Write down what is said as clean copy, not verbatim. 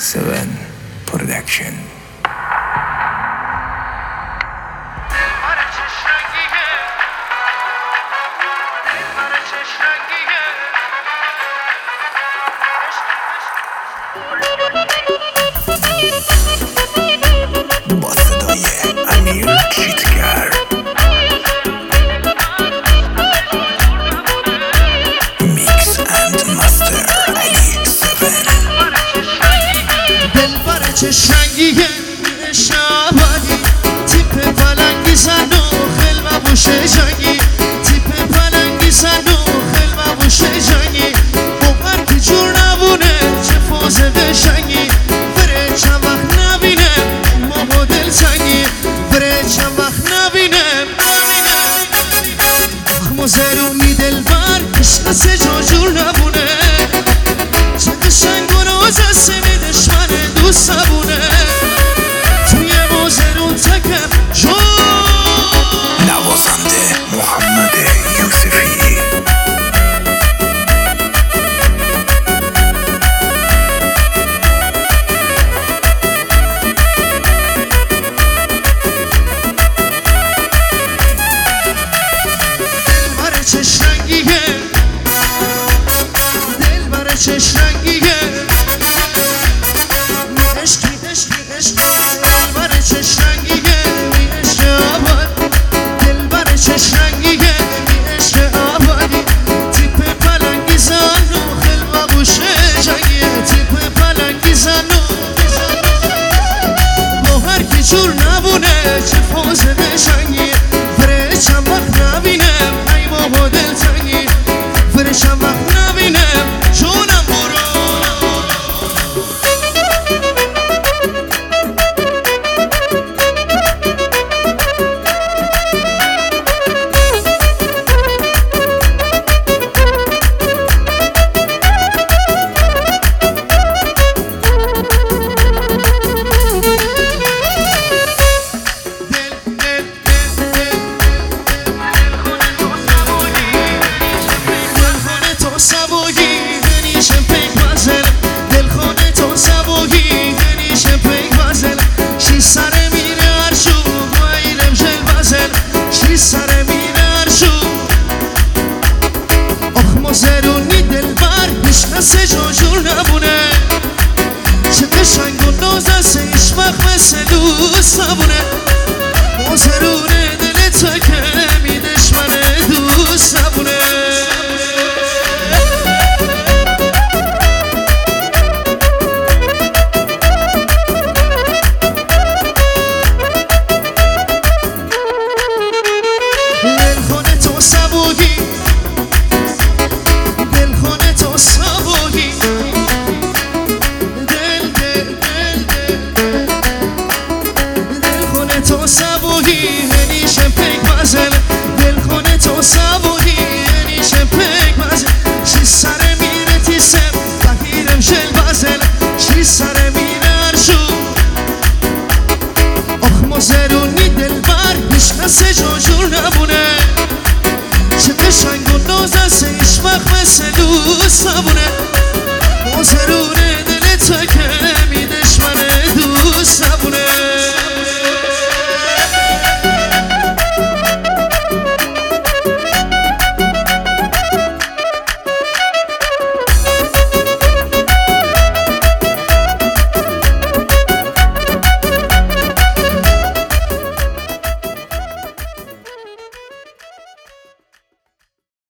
7 Production. با صدای امیر چیتگر، میکس اند مستر علی 7. دلبر چشنگیه شبانی تیپ پلنگی زن و خلم بوشه جنگی تیپ پلنگی زن و خلم بوشه جنگی باور که جور نبونه چه فازه دشنگی بره چند وقت نبینم ما با دل تنگی بره چند وقت نبینم اخما زرونی دلبر عشق سه جا جور نبونه چه قشنگ و ناز سمی دشمن دوست نبونه توی موزرون تکم جون نوازنده محمد یوسفی. دلبر چشنگیه دلبر چشنگیه عشقی دلبر چشنگیه عشق آباد دلبر چشنگیه عشق آبادی تیپ پلنگی زن و خلوه بوشه جنگیه تیپ پلنگی زن و با هر کی جور نبونه چه فازه بشنگی فره چند وقت نبینم ای بابا دل تنگی فره چند وقت نبینم جونم برو زرونی دلبر هیچ جا جور نبونه چه قشنگ و نازه سه هیچ وقت مثل دوست نبونه ما زرونه